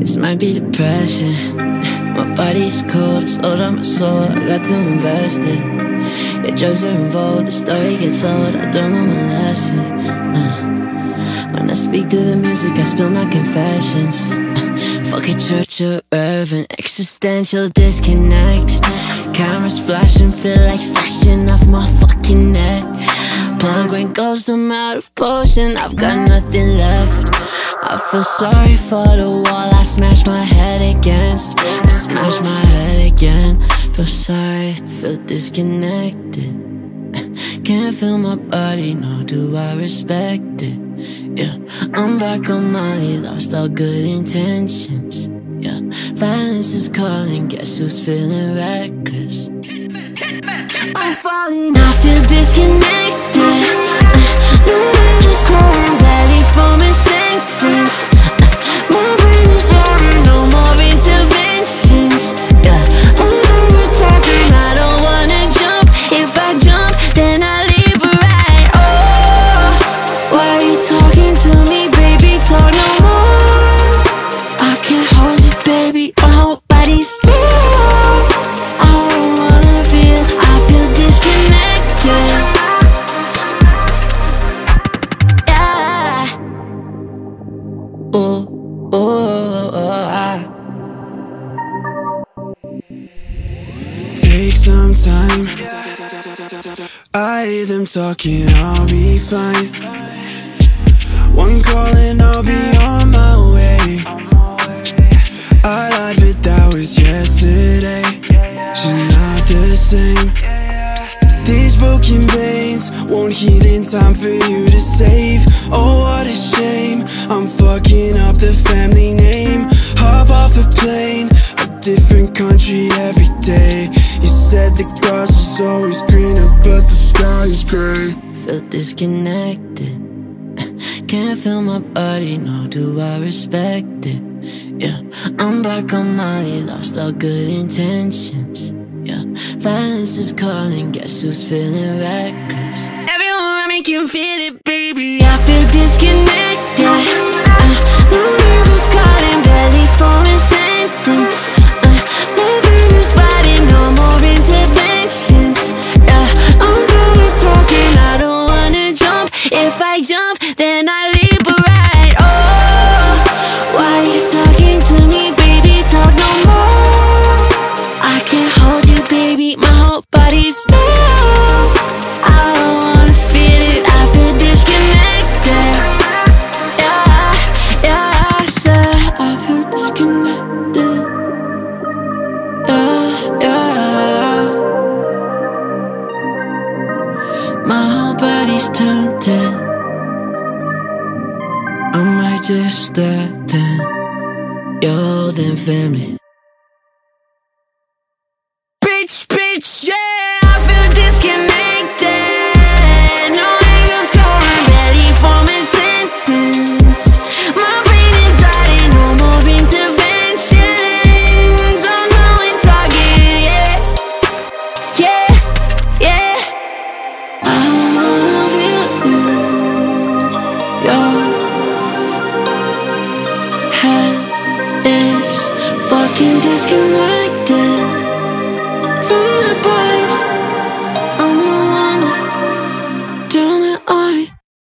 This might be depression. My body's cold, I slowed down my soul, I got to invest it. Yeah, drugs are involved, the story gets old, I don't know my lesson. When I speak through the music, I spill my confessions. Fuck a church or Irvin, existential disconnect. Cameras flashing, feel like slashing off my fucking neck. Plug when ghost, I'm out of potion, I've got nothing left. I feel sorry for the wall I smashed my head against. I smashed my head again. Feel sorry, feel disconnected. Can't feel my body, nor do I respect it. Yeah, I'm back on Molly, lost all good intentions. Yeah, violence is calling, guess who's feeling reckless? I'm falling, I feel disconnected. No niggas calling, barely forming sentence. My brain is loaded, no more interventions. Yeah, I'm done with talking, I don't wanna jump. If I jump, then I leave a right. Oh, why are you talking to me, baby? Talk no more. I can't hold you, baby, my whole body's still. I don't wanna feel, I feel disconnected. Yeah. Oh, Take some time. I hear them talking, I'll be fine. One call and I'll be on my way. I lied, but that was yesterday. She's not the same. These broken veins won't heal in time for you to save. Oh, what a shame, I'm fucking up the family name. Hop off a plane, a different country every day. You said the grass is always greener, but the sky is grey. feel disconnected. Can't feel my body, nor do I respect it. Yeah, I'm back on Molly, lost all good intentions. Yeah, violence is calling, guess who's feeling reckless? Everyone, I make you feel it, baby. I feel disconnected. No names was calling, barely forming sentence. My brain is fighting, no more interventions. Yeah, I'm done with talking, I don't wanna jump. If I jump, then I leave a right. Oh, why are you talking to me, baby? Talk no more. I can't hold you, baby, my whole body's still. I don't wanna feel it, I feel disconnected. Yeah, yeah, I said I feel disconnected. Yeah, yeah. My whole body's turned dead. I might just threaten your holding family. Bitch, bitch, yeah, I feel disconnected. No angels calling, ready for my sentence. My brain is writing, no more interventions. I'm going talking, yeah, yeah, yeah. I don't wanna feel you. Your head is fucking disconnected.